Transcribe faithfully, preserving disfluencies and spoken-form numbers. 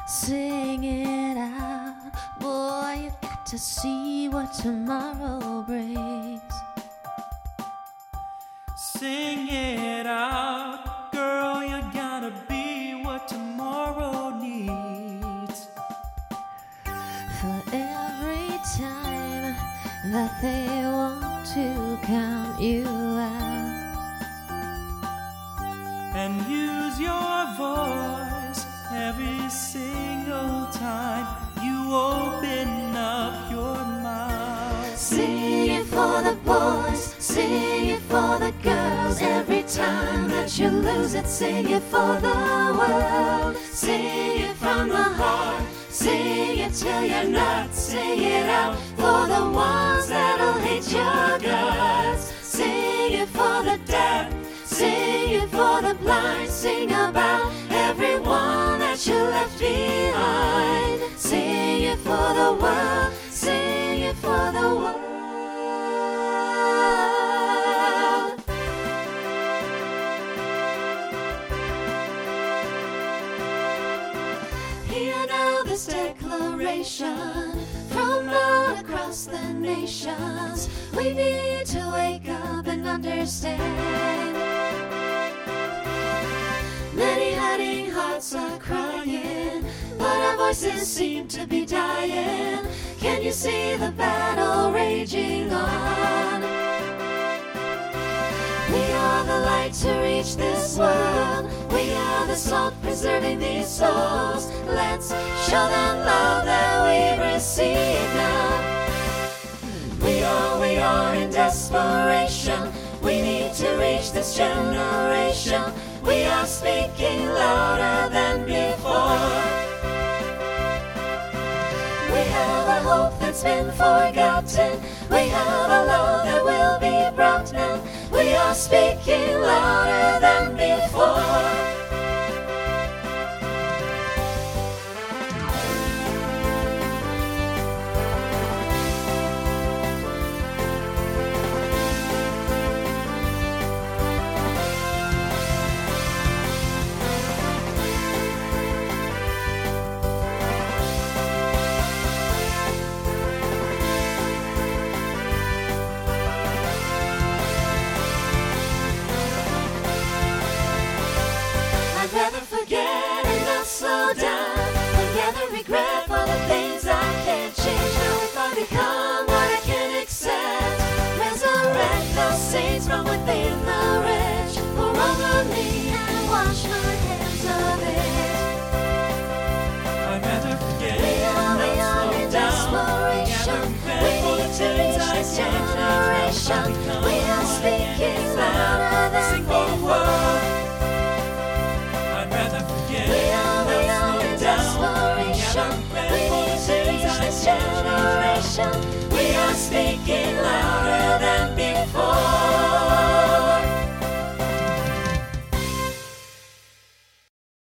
Sing it out, boy, you got to see what tomorrow brings. Sing it out, girl, you gotta be what tomorrow needs. For every time that they want to count you out and use your voice every single time you open up your mouth. Sing it for the boys, sing it for the girls. Every time that you lose it, sing it for the world. Sing it from the heart, sing it till you're nuts. Sing it out for the ones that'll hate your guts. Sing it for the deaf, sing it for the blind. Sing about everyone that you left behind. Sing it for the world, sing it for the world. Hear now this declaration from all across the nations. We need to wake up and understand. Many hiding hearts are crying, but our voices seem to be dying. Can you see the battle raging on? We are the light to reach this world. We are the salt preserving these souls. Let's show them love that we receive now. We are, we are in desperation. We need to reach this generation. We are speaking louder than before. We have a hope that's been forgotten. We have a love that will be brought now. We are speaking louder than before. I'd rather forget and not slow down than gather regret for the things I can't change. Now if I become what I can't accept, resurrect those saints from within the wretch. Pour over me and wash my hands of it. I'd rather forget We are, we and are not in slow down. desperation. Gather We regret for need the to things reach I this can't change. generation. We are speaking louder than Sing for the before. world. I'd rather forget We are, we and are not in slow down. desperation. Gather regret We for need the to things reach I this can't change. generation. We are speaking loud.